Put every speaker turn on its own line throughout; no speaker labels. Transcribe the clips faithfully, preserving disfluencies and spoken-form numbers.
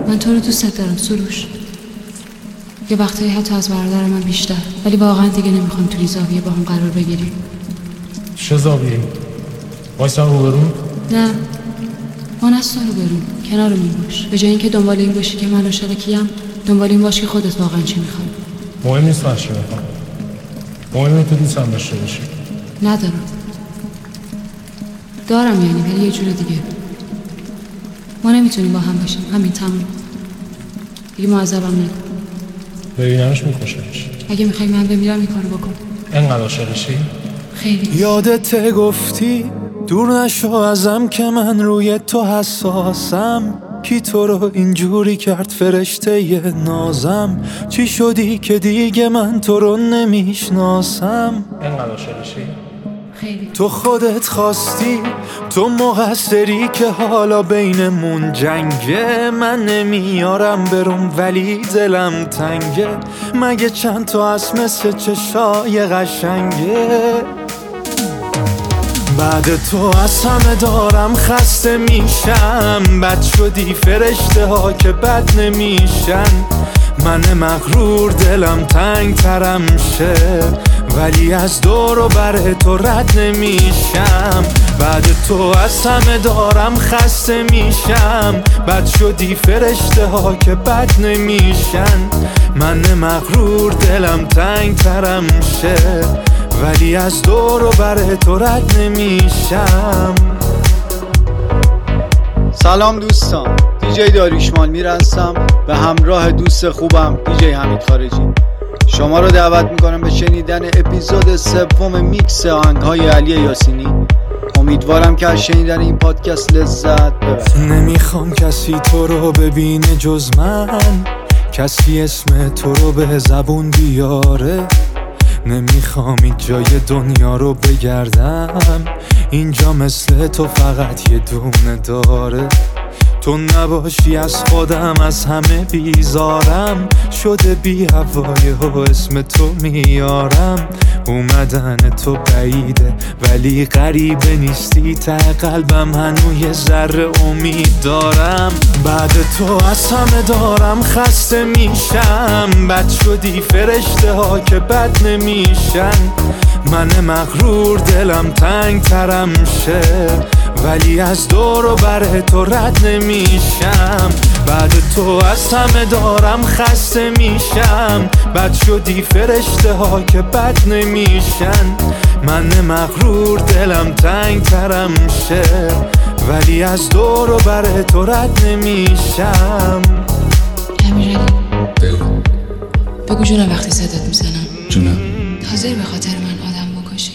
من تو رو دوست دارم سروش. یه وقتایی حتی از برادر من بیشتر، ولی واقعا دیگه نمیخوام توی زاویه با هم قرار بگیریم.
چه زاویه؟ وایسا رو برون؟
نه، ما نستا رو برون، کنارمون باش. به جای اینکه دنبال این باشی که من عاشق کیم، دنبال این باش که خودت واقعا چی میخوای.
مهم نیست من چی میخوام، مهم اینه تو دوستم داشته باشی.
ندارم، دارم یعنی، ولی یه جور دیگه. ما نمیتونیم با هم باشیم، همین تموم. دیگه معذبم نکن.
ببینمش میکشمش.
اگه میخوای من بمیرم این کارو بکن.
انقدر عاشقشی؟
خیلی.
یادت گفتی دور نشو ازم که من روی تو حساسم. کی تو رو اینجوری کرد فرشته ی نازم؟ چی شدی که دیگه من تو رو نمیشناسم؟
انقدر عاشقشی؟
خیلی.
تو خودت خواستی، تو مقصری که حالا بینمون جنگه. من نمیارم برم ولی دلم تنگه. مگه چند تا از مثل چشای قشنگه؟ بعد تو از همه دارم خسته میشم. بد شدی فرشته ها که بد نمیشن. من مغرور دلم تنگ ترم شه، ولی از دور و بر تو رد نمیشم. بعد تو از همه دارم خسته میشم. بد شدی فرشته ها که بد نمیشن. من مغرور دلم تنگ ترم شه، ولی از دور و بر تو رد نمیشم.
سلام دوستان، دیجی داریوشمان میرسم به همراه دوست خوبم دیجی حمید خارجی. شما رو دعوت میکنم به شنیدن اپیزود سوم میکس آهنگ‌های علی یاسینی. امیدوارم که از شنیدن این پادکست لذت ببرید.
نمیخوام کسی تو رو ببینه جز من، کسی اسم تو رو به زبون بیاره. نمیخوام این جای دنیا رو بگردم، اینجا مثل تو فقط یه دونه داره. تو نباشی از خودم از همه بیزارم. شده بی هوای و اسم تو میارم. اومدن تو بعیده ولی غریبه نیستی. ته قلبم هنوز یه ذره امید دارم. بعد تو از همه دارم خسته میشم. بد شدی فرشته ها که بد نمیشن. من مغرور دلم تنگ ترم شه، ولی از دور و بر تو رد نمیشم. بعد تو از همه دارم خسته میشم. بد شدی فرشته ها که بد نمیشن. من مغرور دلم تنگ ترم شه، ولی از دور و بر تو رد نمیشم.
امیرعلی بگو بگو جونم، وقتی صدات میزنم
جونم،
حاضر به خاطر من آدم بکشی؟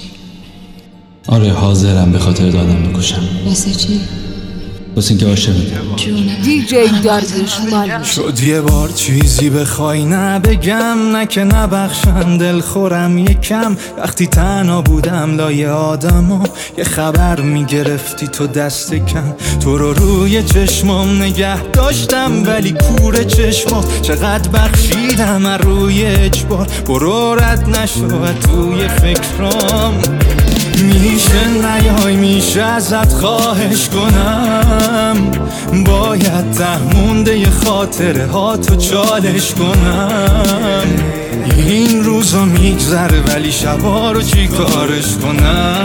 آره حاضرم به خاطر آدم بکشم.
واسه چی؟
واسه اینکه عاشقم.
جونم
دیجی داریوشمان.
شد یه بار چیزی بخوای نبگم، نه که نبخشم دلخورم یکم. وقتی تنها بودم لای آدما یه خبر میگرفتی تو دست کم. تو رو روی چشمام نگه داشتم ولی کور چشما چقدر بخشیدم از روی اجبار. برو رد نشو توی فکرام. میشه نیای میشه ازت خواهش کنم. باید ته مونده ی خاطره ها تو چالش کنم. این روزا میگذره ولی شبا رو چی کارش کنم.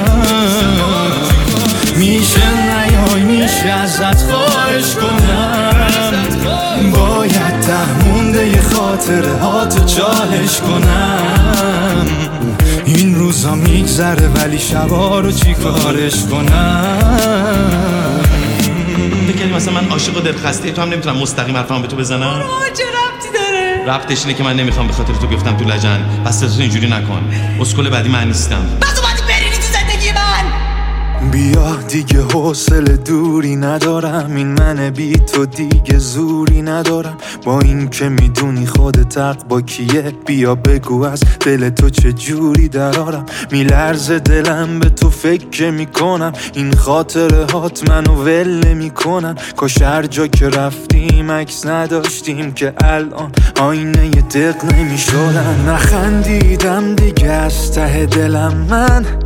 میشه نیای میشه ازت خواهش کنم. باید ته مونده ی خاطره ها تو چالش کنم. این روزا میگذره ولی شبا رو چی کارش کنم.
بکنی مثلا من عاشق و دلخسته تو هم نمیتونم مستقیم حرفمو به تو بزنم.
چه ربطی داره؟
ربطش اینه که من نمیخوام به خاطر تو بیفتم تو لجن. پس تو اینجوری نکن. اسکل بعدی من نیستم.
بس اومدی برینی تو زندگی من.
بیا دیگه حوصله دوری ندارم. این من بی تو دیگه زوری ندارم. با این که میدونی خودت حق با کیه. بیا بگو از دل تو چه جوری درارم. میلرزه دلم به تو فکر میکنم. این خاطره هات منو ول میکنن. کاش هر جا که رفتیم عکس نداشتیم که الان آینه ی دق نمیشدن. نخندیدم دیگه از ته دلم من.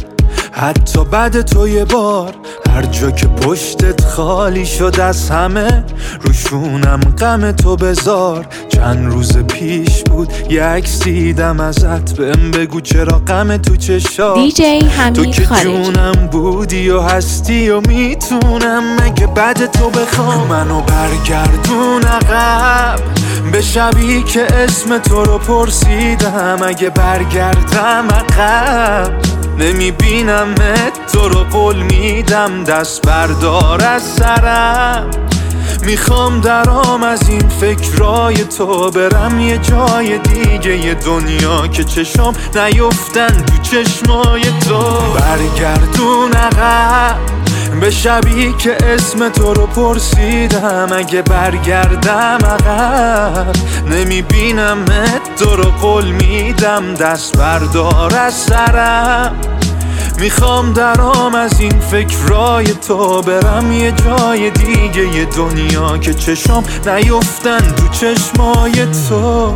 حتی بعد تو یه بار هر جا که پشتت خالی شد از همه روشونم غم تو بذار. چند روز پیش بود یه عکس دیدم ازت، بهم بگو چرا غم تو چشات.
دیجی حمید
تو که
خارجی.
جونم بودی و هستی و میتونم مگه بعد تو بخوام منو برگردون عقب به شبی که اسم تو رو پرسیدم. اگه برگردم عقب نمیبینمت تو رو قول میدم دست بردار از سرم. میخوام درام از این فکرای تو برم یه جای دیگه یه دنیا که چشم نیفتن تو چشمای تو. برگردون عقب به شبی که اسم تو رو پرسیدم. اگه برگردم عقب نمیبینمت تو رو قول میدم دست بردار از سرم. میخوام درام از این فکرای تو برم یه جای دیگه یه دنیا که چشم نیفتن تو چشمای تو.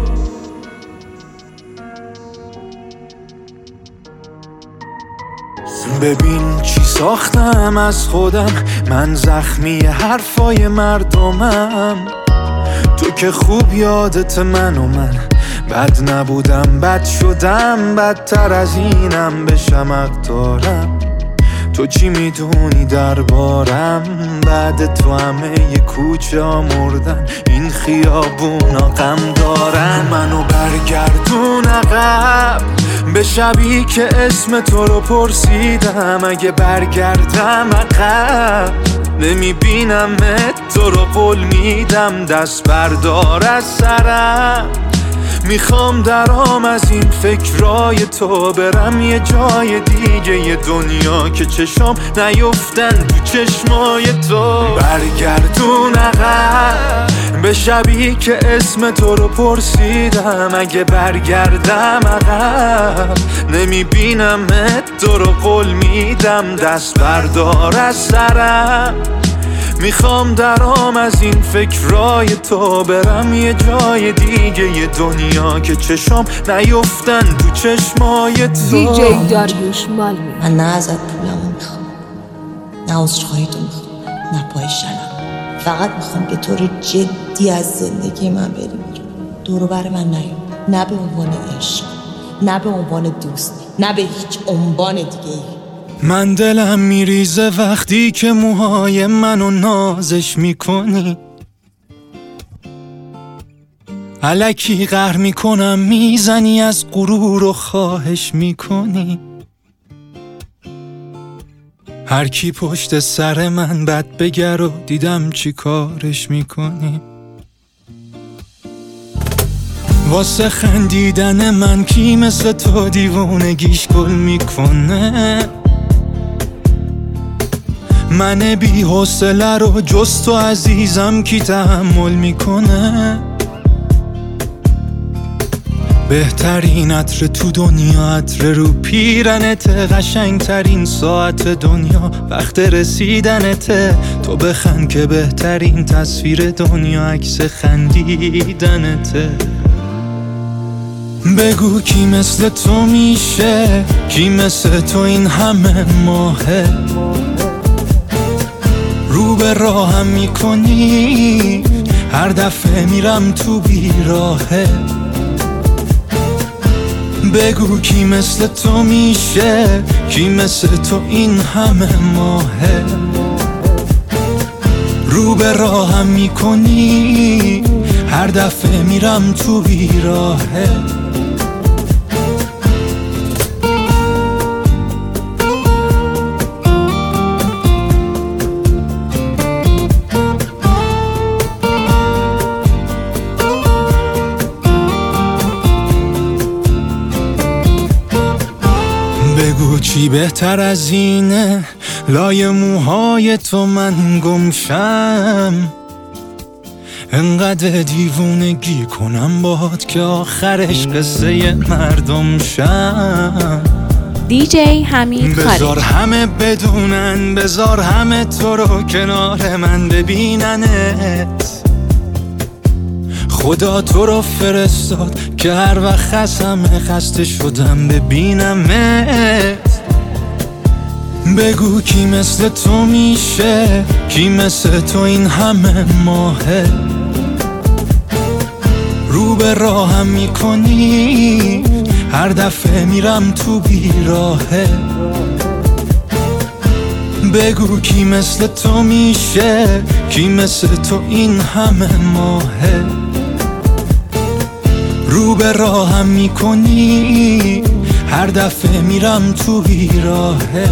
ببین چی ساختم از خودم، من زخمی حرفای مردمم. تو که خوب یادت من و من بد نبودم بد شدم، بدتر از اینم بشم حق دارم. تو چی میدونی دربارم؟ بعد تو همه ی کوچه ها مردن، این خیابونا غم دارن. منو برگردون عقب به شبی که اسم تو رو پرسیدم. اگه برگردم عقب نمیبینمت تو رو قول میدم دست بردار از سرم. میخوام درام از این فکرای تو برم یه جای دیگه یه دنیا که چشم نیفتن تو چشمای تو. برگردون عقب به شبی که اسم تو رو پرسیدم. اگه برگردم عقب نمیبینمت تو رو قول میدم دست بردار از سرم. میخوام درام از این فکرای تو برم یه جای دیگه یه دنیا که چشم نیفتن تو چشمای تو.
دیجی داریوش مالمی.
من نه ازت پولمو میخوام، نه عذرخواهی تو میخوام، نه پای شلم. فقط میخوام که تو رو جدی از زندگی من بری بیرون. دورو بر من نیام، نه به عنوان عشق، نه به عنوان دوست، نه به هیچ عنوان دیگه ای.
من دلم میریزه وقتی که موهای منو نازش میکنی. الکی قهر میکنم میزنی از غرور و خواهش میکنی. هر کی پشت سر من بد بگر و دیدم چی کارش میکنی. واسه خندیدن من کی مثل تو دیوونگیش گل میکنه. من بی حوصله رو جز تو عزیزم کی تحمل میکنه. بهترین عطر تو دنیا عطر رو پیرنت، قشنگترین ساعت دنیا وقت رسیدنته. تو بخند که بهترین تصویر دنیا عکس خندیدنته. بگو کی مثل تو میشه، کی مثل تو این همه ماهه. رو به راهم میکنی هر دفعه میرم تو بیراهه. بگو کی مثل تو میشه، کی مثل تو این همه ماهه. رو به راهم میکنی هر دفعه میرم تو بیراهه. بگو چی بهتر از اینه لای موهای تو من گمشم. انقدر دیوونگی کنم باهات که آخرش قصه مردم شم.
دیجی حمید خارجی.
بذار همه بدونن، بذار همه تو رو کنار من ببیننت. خدا تو رو فرستاد که هر وقت خستم خسته شدم ببینمت. بگو کی مثل تو میشه، کی مثل تو این همه ماهه، رو به راهم میکنی هر دفعه میرم تو بیراهه. بگو کی مثل تو میشه، کی مثل تو این همه ماهه، رو به راهم میکنی هر دفعه میرم تو بیراهه.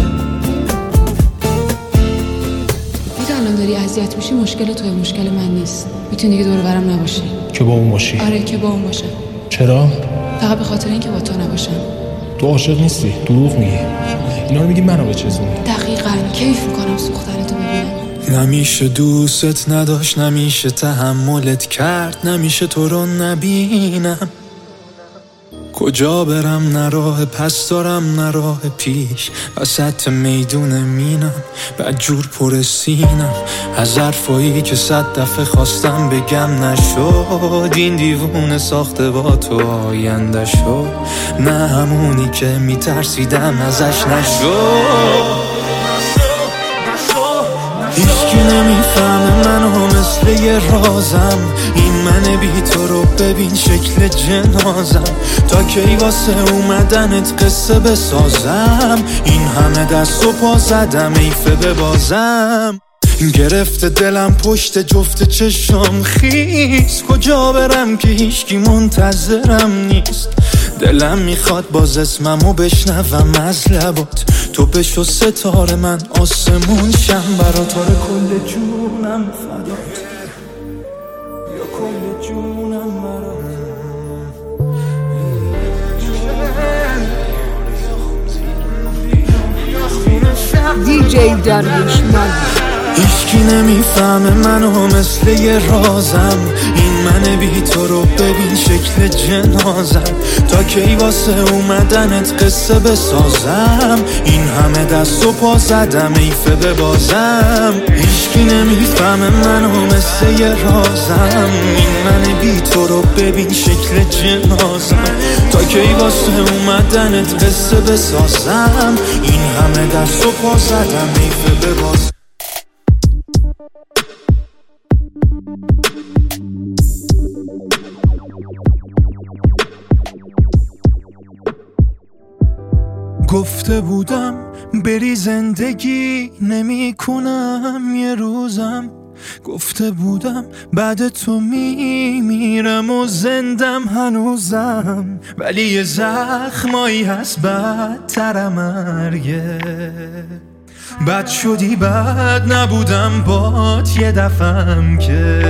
اگه الان داری اذیت میشی مشکل توی، مشکل من نیست. میتونی دیگه دور برم نباشی.
که با اون باشی؟
آره که با اون باشم.
چرا؟
فقط به خاطر اینکه با تو نباشم.
تو عاشق نیستی، دروغ میگی. اینا رو میگی منو بچزونی.
دقیقاً کیف میکنم سوختنتو ببینم.
نمیشه دوست نداشت، نمیشه تحملت کرد، نمیشه تو رو نبینم. کجا برم نه راه پس دارم نه راه پیش، وسط میدون مینم بدجور پر سینم. از حرفایی که صد دفعه خواستم بگم نشد، این دیوونه ساخته با تو آینده شد، نه همونی که میترسیدم ازش نشد. هیچکی نمیفهمه منو مثل یه رازم، این من بی تو رو ببین شکل جنازم. تا کی واسه اومدنت قصه بسازم، این همه دست و پا زدم ایفه ببازم. گرفته دلم پشت جفت چشم خیس، کجا برم که هیچکی منتظرم نیست. دلم میخواد باز اسممو بشنوم از لبات، تو بشو ستاره من آسمون شم برات. آره کل جونم فدات، یا کل جونم برات.
دیجی داریوش مالمی.
هیچکی نمیفهمه منو مثل یه رازم، این من بی تو رو ببین شکل جنازم. تا کی واسه اومدنت قصه بسازم، این همه دست و پا زدم ایفه ببازم. هیچکی نمیفهمه منو مثل یه رازم، این من بی تو رو ببین شکل جنازم. تا کی واسه اومدنت قصه بسازم، این همه دست و پا زدم ایفه ببازم. گفته بودم بری زندگی نمی کنم یه روزم، گفته بودم بعد تو می میرم و زندم هنوزم، ولی یه زخمایی هست بدتر مرگه. بد شدی بد نبودم بات یه دفعم که.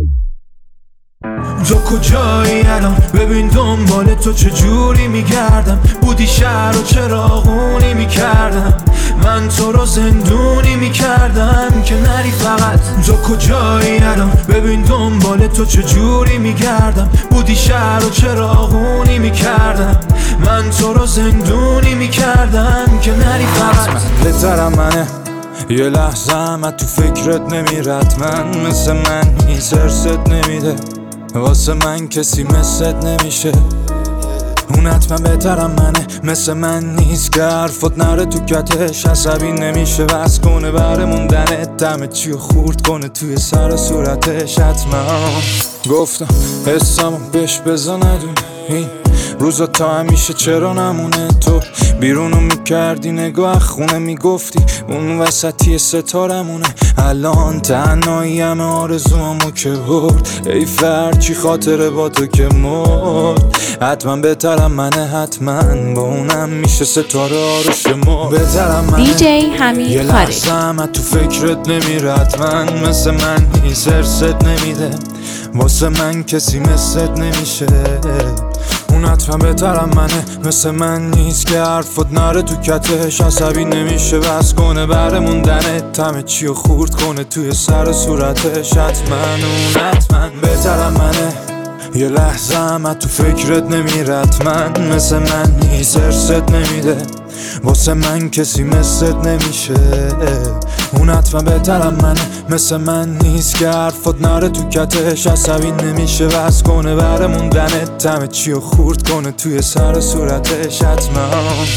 تو کجایی الان ببین دنبال تو چجوری میگردم، بودی شهر و چراغونی میکردم، من تو رو زندونی میکردم که نری فقط. تو کجایی الان ببین دنبال تو چجوری میگردم، بودی شهر و چراغونی میکردم، من تو رو زندونی میکردم که نری فقط. بهترم منه یه لحظه هم تو فکرت نمیرد، من مثل من نیست هرست نمیده، واسه من کسی مثلت نمیشه. اون حتما بهترم منه مثل من نیست که حرفت نره تو کتش، عصبی نمیشه بس کنه بره موندنت، دمه چی خورد کنه توی سر صورتش. حتما گفتم حسامو بهش بزا ندونه، این روزا تا همیشه چرا نمونه. تو بیرونو میکردی نگاه خونه میگفتی اون وسطی ستارمونه، الان تنهایی همه آرزوامو که برد، ای فرچی خاطره با تو که مرد. حتما بهترم منه حتما با اونم میشه ستاره آرش مرد. بهترم منه
دیجی حمید
یه لحظه هم تو فکرت نمیره، حتما مثل من نیست هرست نمیده، واسه من کسی مثلت نمیشه. اون حتما بهترم منه مثل من نیست که حرفت نره تو کتش، عصبی نمیشه بس کنه بره موندنت، همه چی رو خورد کنه توی سر صورتش. حتما اون حتما بهترم منه یه لحظه هم تو فکرت نمیره، حتما مثل من نیست هرست نمیده، واسه من کسی مثلت نمیشه. اون حتما بهترم منه مثل من نیست که حرفت نره تو کتش، عصبی نمیشه بس کنه بره موندنت، همه چی رو خورد کنه توی سر صورتش. حتما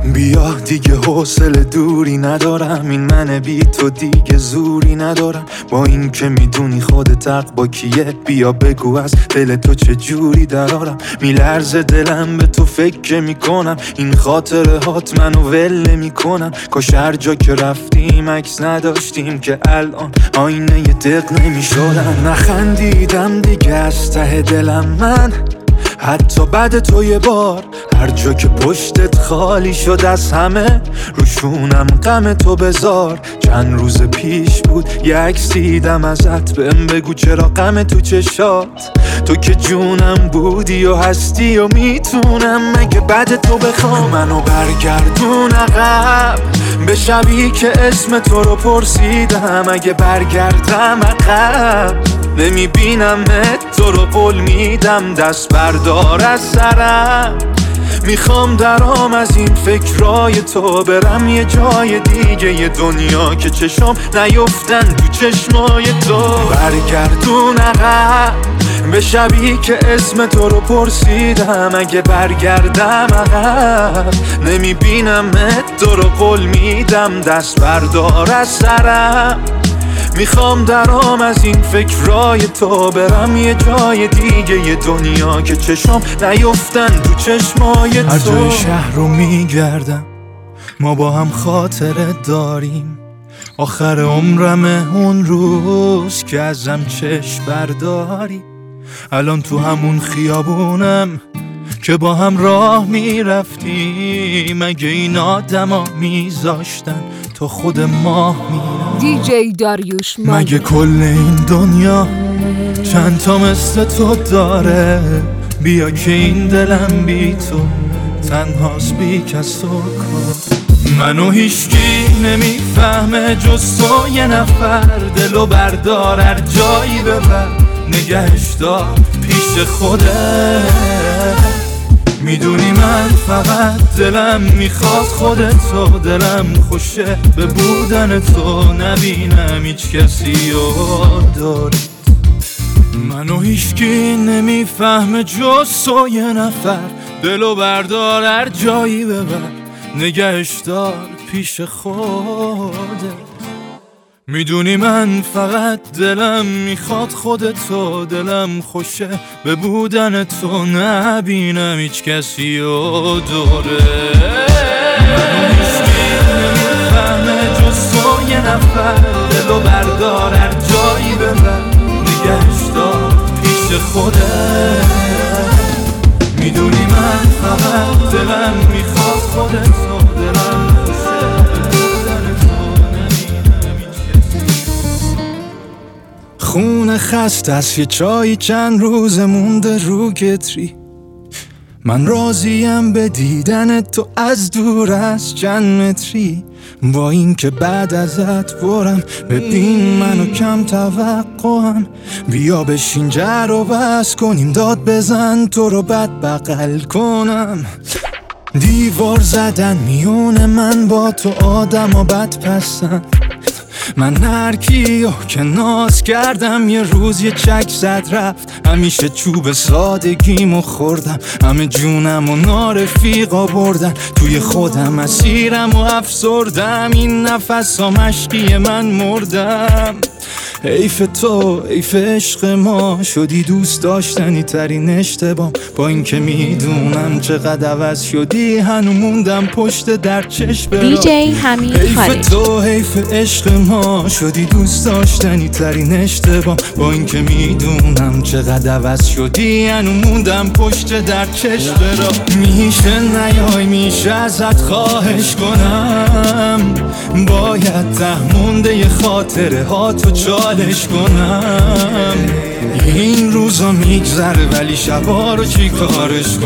بیا دیگه حوصله دوری ندارم، این من بی تو دیگه زوری ندارم. با این که میدونی خودت حق با کیه، بیا بگو از دل تو چه جوری درارم. میلرزه دلم به تو فکر میکنم، این خاطره هات منو ول نمیکنم. کاش هر جا که رفتیم عکس نداشتیم که الان آینه ی دق نمیشدم. نخندیدم دیگه از ته دلم من، حتی بعد تو یه بار. هر جا که پشتت خالی شد از همه، روشونم غم تو بذار. چند روز پیش بود یه عکس دیدم ازت، بهم بگو چرا غم تو چشات. تو که جونم بودی و هستی و میتونم مگه بعد تو بخوام منو برگردون عقب به شبی که اسم تو رو پرسیدم. اگه برگردم عقب نمیبینمت، تو رو قول میدم دست بردار از سرم. میخوام درام از این فکرای تو، برم یه جای دیگه یه دنیا که چشم نیفتن تو چشمای تو. برگردون عقب به شبی که اسم تو رو پرسیدم. اگه برگردم عقب نمیبینمت، تو رو قول میدم دست بردار از سرم. میخوام درام از این فکرای تو، برم یه جای دیگه یه دنیا که چشم نیفتن تو چشمای تو. هر جای شهر رو میگردم ما با هم خاطره داریم، آخر عمرمه اون روز که ازم چشم برداری. الان تو همون خیابونم که با هم راه میرفتیم، اگه این آدم ها میذاشتن تو خود ماه میرم.
دی جی داریوش مانی.
مگه کل این دنیا چند تا مثل تو داره؟ بیا که این دلم بی تو تنهاست بی کس و کار. منو هیچکی نمیفهمه جز تو یه نفر، دلو بردار هر جایی ببر نگهش دار پیش خوده. میدونی من فقط دلم میخواد خودتو، دلم خوشه به بودن تو، نبینم هیچ کسی رو داری. منو هیچکی نمیفهمه جز تو یه نفر، دلو بردار هر جایی ببر نگهش دار پیش خوده. میدونی من فقط دلم میخواد خودتو، دلم خوشه به بودن تو، نبینم هیچ کسی رو دوره. منو هیچکی نمیفهمه جز تو یه نفر، دلو بردار هر جایی ببر نگهش دار پیش خوده. میدونی من فقط دلم میخواد خودتو، دلم خوشه به بودن تو، نبینم هیچ کسی. خونه خسته است یه چایی چند روز مونده رو کتری، من راضیم به دیدن تو از دور از چند متری. با این که بعد ازت برم ببین منو کم توقعم، بیا بشین جر و بس کنیم داد بزن تو رو بد بغل کنم. دیوار زدن میونه من با تو آدم و بد پسن، من هر کیو که ناز کردم یه روز یه چک زد رفت. همیشه چوب سادگیمو خوردم، همه جونم و نارفیقا بردن، توی خودم اسیرم و افسردم، این نفس ها مشکی من مردم. حیف تو حیف عشق ما، شدی دوست داشتنی ترین اشتباه. با این که میدونم چقدر عوض شدی، هنو موندم پشت در چشم برا.
دی جی حمید
حیف
خارجی.
تو حیف عشق ما، شدی دوست داشتنی ترین اشتباه. با این که میدونم چقدر عوض شدی، هنو موندم پشت در چشم برا. میشه نیای میشه ازت خواهش کنم، باید ته مونده ی خاطره ها تو چالش کنم. این روزا میگذره ولی شبا رو چی کارش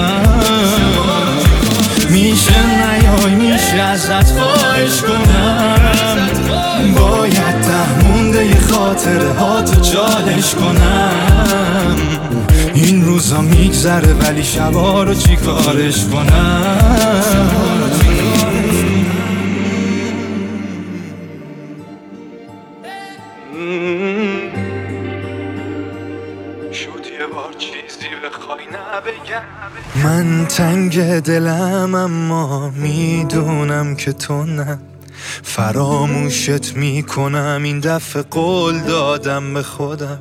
کنم. میشه نیای میشه ازت خواهش کنم، باید ته مونده ی خاطره ها تو چالش کنم. این روزا میگذره ولی شبا رو چی کارش کنم. شد یه بار چیزی بخوای نبگم. من تنگ دلم اما میدونم که تو نه، فراموشت میکنم این دفعه قول دادم به خودم.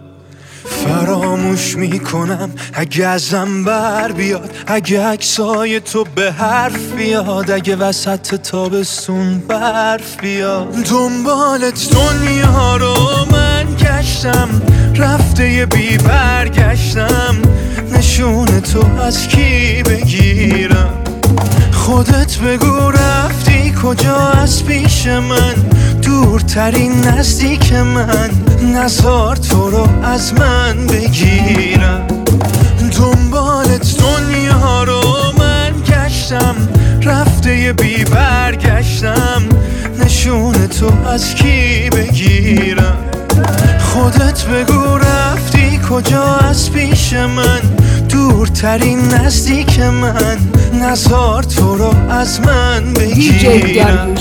فراموش میکنم اگه ازم بر بیاد، اگه عکسای تو به حرف بیاد، اگه وسط تابستون برف بیاد. دنبالت دنیا رو من گشتم، رفته یه بی برگشتم. نشون تو از کی بگیرم؟ خودت بگو رفتی کجا از پیش من، دورترین نزدیک من، نزار تو رو از من بگیرم. دنبالت دنیا رو من گشتم، رفته یه بی برگشتم. نشون تو از کی بگیرم؟ خودت بگو رفتی کجا از پیش من، دورترین نزدیک من، نزار تو رو از من بگیرم.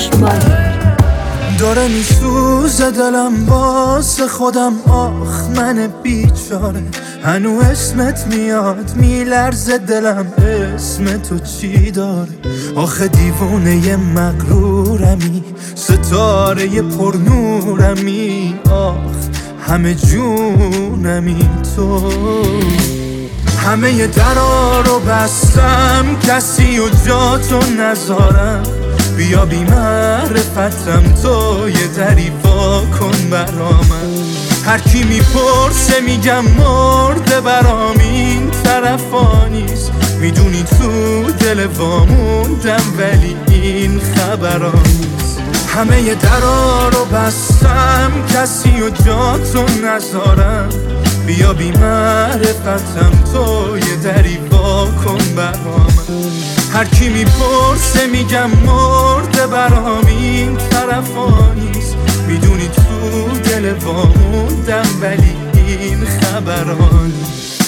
داره میسوزه دلم باز خودم، آخ من بیچاره. هنو اسمت میاد میلرزه دلم، اسم تو چی داره؟ آخه دیوونه مغرورمی، ستاره پرنورمی، آخ همه جونمی تو. همه درا رو بستم، کسی و جا تو نذارم. بیا بی معرفتم تو یه دری وا کن برامن. هر کی میپرسه میگم مرده برام، این طرفا نیست. میدونی تو دل واموندم ولی این خبرا نیست. همه درا رو بستم، کسی و جا تو نذارم. بیا بی معرفتم تو یه دری وا کن برامن. هر کی میپرسه میگم مرده برام، این طرفا نیست. میدونی تو دل واموندم ولی این خبرا نیست.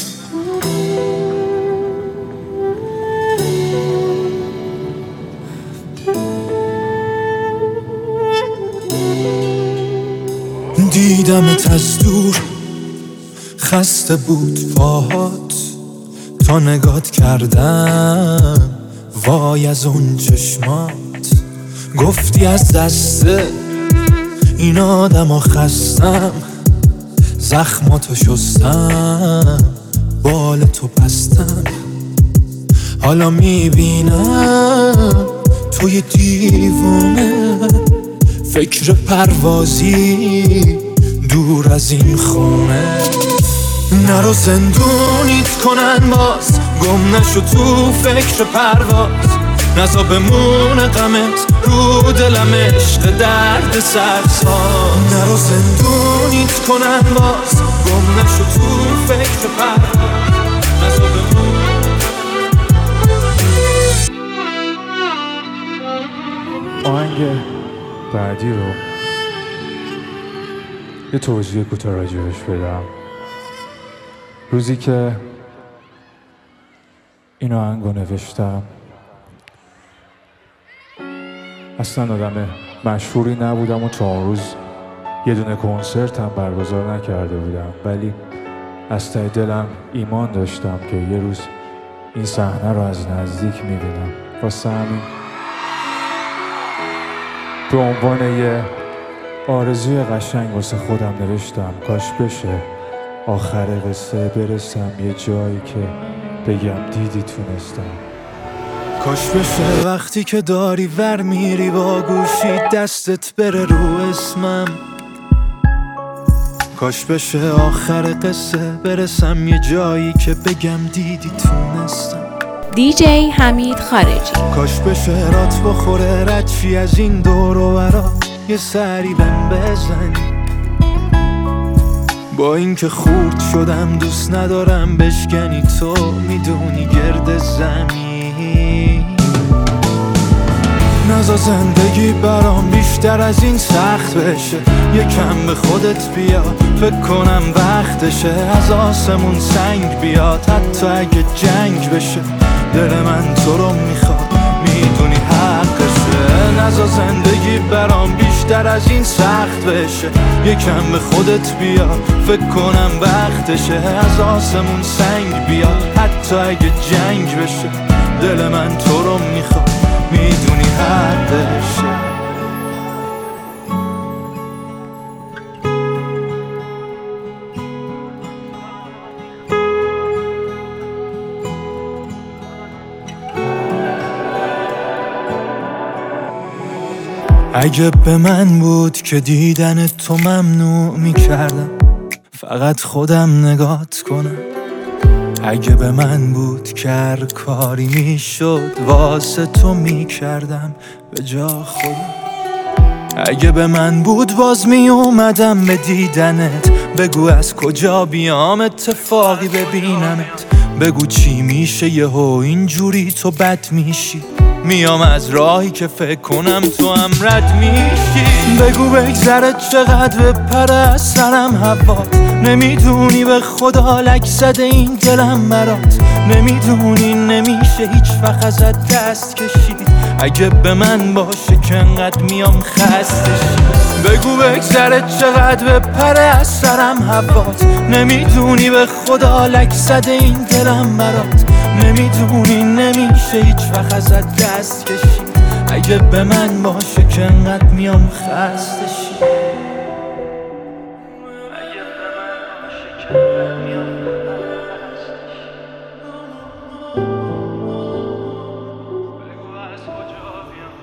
دیدمت از دور، خسته بود پاهات، تا نگات کردم وای از اون چشمات. گفتی از دست این آدم خستم، زخماتو شستم، بال تو بستم. حالا میبینم توی دیوونه، فکر پروازی دور از این خونه. نرو زندونیت کنن باز، گم نشو تو فکر پرواز. نزا بمونه غمت رو دلم، عشق درد سرساز. نرو زندونیت کنن باز، گم نشو تو فکر پرواز. نزا بمونه. آهنگ بعدی رو یه توضیح کوتاه راجعش بدم. روزی که این آهنگو نوشتم اصلا آدم مشهوری نبودم و تا اون روز یه دونه کنسرت هم برگزار نکرده بودم، ولی از ته دلم ایمان داشتم که یه روز این صحنه رو از نزدیک میبینم. واسه همین به عنوان یه آرزوی قشنگ واسه خودم نوشتم کاش بشه آخر قصه برسم یه جایی که بگم دیدی تونستم. کاش بشه وقتی که داری ور میری با گوشی دستت بره رو اسمم. کاش بشه آخر قصه برسم یه جایی که بگم دیدی تونستم.
دیجی حمید خارجی.
کاش بشه رات بخوره ردشی از این دور و برا یه سری بهم بزنی. با اینکه خورد شدم دوست ندارم بشکنی، تو میدونی گرد زمین. نزا زندگی برام بیشتر از این سخت بشه، یکم به خودت بیا فکر کنم وقتشه. از آسمون سنگ بیاد حتی اگه جنگ بشه، دل من تو رو میخواد میدونی حقشه. بذار زندگی برام بیشتر از این سخت بشه. یکم به خودت بیا، فکر کنم وقتشه. از آسمون سنگ بیاد حتی اگه جنگ بشه. دل من تو رو میخواد، میدونی حقشه. اگه به من بود که دیدن تو ممنوع میکردم، فقط خودم نگات کنم. اگه به من بود که هر کاری میشد واسه تو میکردم به جا خودم. اگه به من بود باز میومدم به دیدنت. بگو از کجا بیام اتفاقی ببینمت. بگو چی میشه یهو اینجوری تو بد میشی. میام از راهی که فکر کنم تو هم رد میشی. بگو بگذره چقدر بپره از سرم هوات. نمیدونی به خدا لک زده این دلم برات. نمیدونی نمیشه هیچ وقت ازت دست کشید. اگه به من باشه که انقدر میام خسته شید. بگو بگذره چقدر بپره از سرم هوات. نمیدونی به خدا لک زده این دلم برات. نمیدونی نمیشه هیچ وقت ازت دست کشید. اگه به من باشه که انقدر میام خسته شید. اگه به من باشه که انقدر میام خسته شید. بگو از کجا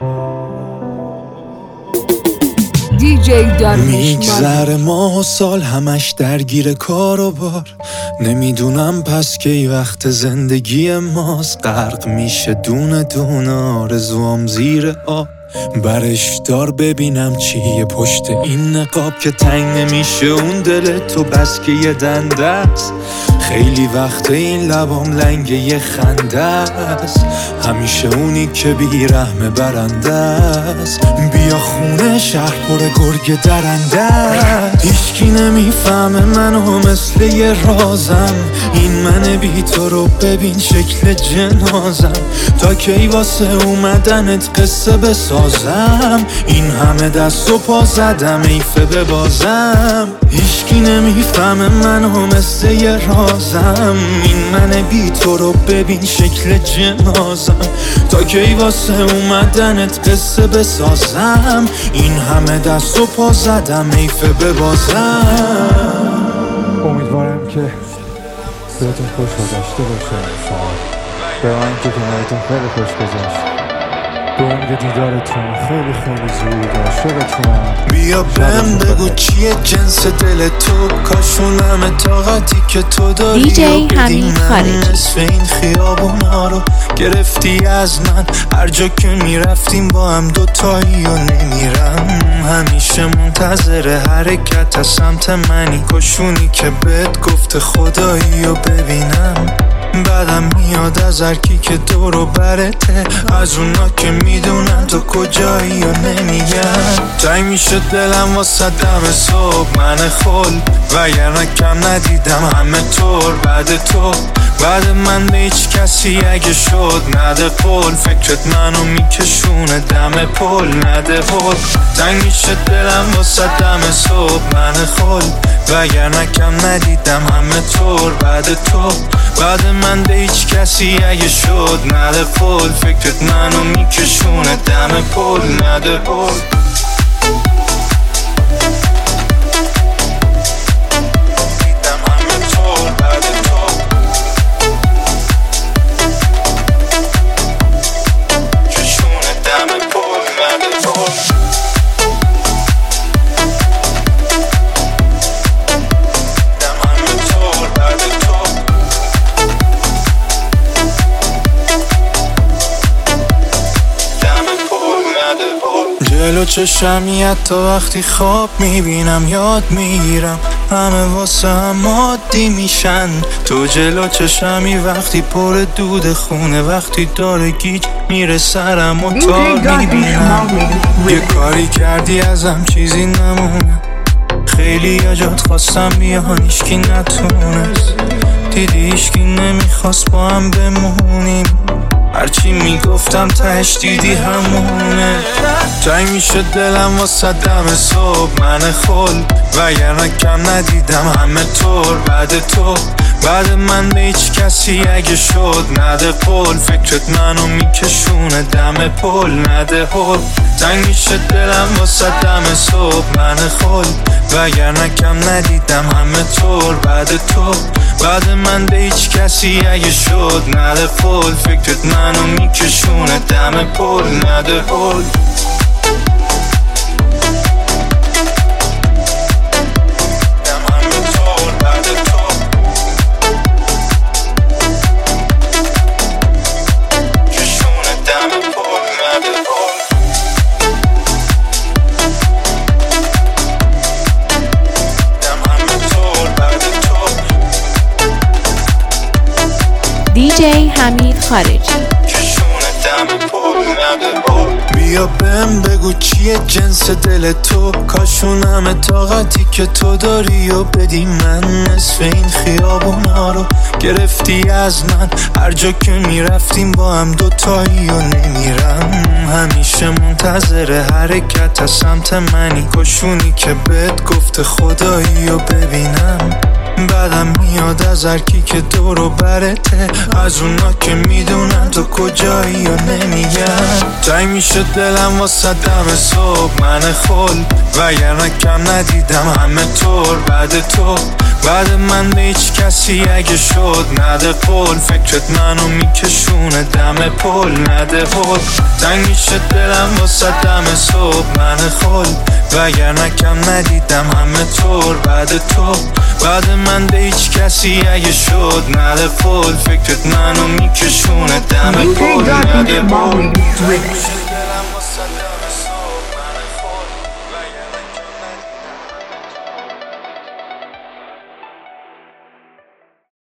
بیام.
دیجی داریوش
میگذره ماه و سال همش درگیر کار و بار. نمیدونم پس که ای وقت زندگی ماست. غرق میشه دونه دونه آرزوام زیر آب. برش دار ببینم چیه پشت این نقاب که تنگ نمیشه اون دل تو بس که یه دنده است. خیلی وقت این لبام لنگ یه خنده است. همیشه اونی که بیرحم برنده است. بیا خونه شهر پر گرگ درنده است. هیچکی نمیفهمه منو مثل یه رازم. این من بی تو رو ببین شکل جنازم. تا کی واسه اومدنت قصه بسازم. این همه دست و پا زدم ایفه ببازم. هیچکی نمیفهمه منو مثل یه رازم. این من بی تو رو ببین شکل جنازم. تا کی واسه اومدنت قصه بسازم. این همه دست و پا زدم ایفه ببازم.
امیدوارم که بهتون خوش گذشته باشه. شما به من که کنارتون خیلی خوش گذشت. به امید دیدارتون خیلی خیلی زود. عاشقتونم.
بیا بهم بگو چیه جنس دل تو. کاشونم طاقتی که تو داری.
دیجی حمید خارجی.
نصف این خیابونا رو گرفتی از من. هر جا که میرفتیم با هم دوتایی و نمیرم. همیشه منتظر حرکت از سمت منی. کاشونی که بهت گفته خدایی و ببینم. بعدم میاد از هرکی که دور و برته. از اونا که میدونن تو کجایی و نمیگن. تای میشه دلم واسه دم صبح من خل. وگرنه کم ندیدم همه طور بعد تو. بعد من به هیچ کسی اگه شد نده قول. فکرت منو میکشونه دم پل نده هل. تنگ میشه دلم واسه دم صبح من خل. وگرنه کم ندیدم همه طور بعد تو. بعد من به هیچ کسی اگه شد نده قول. فکرت منو میکشونه دم پل نده هل. جلو چشمی حتی وقتی خواب میبینم یاد میگیرم. همه واسه هم عادی میشن. تو جلو چشمی وقتی پر دود خونه. وقتی داره گیج میره سرم و تا میبینم. یه کاری کردی ازم چیزی نمونه. خیلی یا جات خواستم بیان ایشکی نتونست. دیدی ایشکی نمیخواست با هم بمونیم. هرچی میگفتم تهش دیدی همونه. تنگ میشه دلم واسه دم صبح من خل، وگرنه کم ندیدم همه طور بعد تو. بعد من به هیچ کسی اگه شد نده قول، فکرت منو میکشونه دم پل نده هل. تنگ میشه دلم واسه دم صبح من خل، وگرنه کم ندیدم همه طور بعد تو. بعد من به هیچ کسی اگه شد نده قول، فکرت منو میکشونه دم پل نده هل.
دیجی حمید خارجی.
بیا بهم بگو چیه جنس دل تو، کاشون همه طاقتی که تو داری و بدی من. نصف این خیابونا رو گرفتی از من، هر جا که میرفتیم با هم دوتایی و نمیرم. همیشه منتظر حرکت از سمت منی، کاشونی که بهت گفته خدایی و ببینم. بعدم میاد از هرکی که دورو برته، از اونا که میدونن تو کجایی و نمیگن. تنگ میشه دلم واسه دم صبح من خل، وگرنه کم ندیدم همه طور بعد تو. بعد من به هیچ کسی اگه شد نده قول، فکرت منو میکشونه دم پل نده هل. تنگ میشه دلم واسه دم صبح من خل، وگرنه کم ندیدم همه طور بعد تو. بعد من به هیچ کسی اگه شد نده قول، فکرت منو میکشونه دم پل نده هل.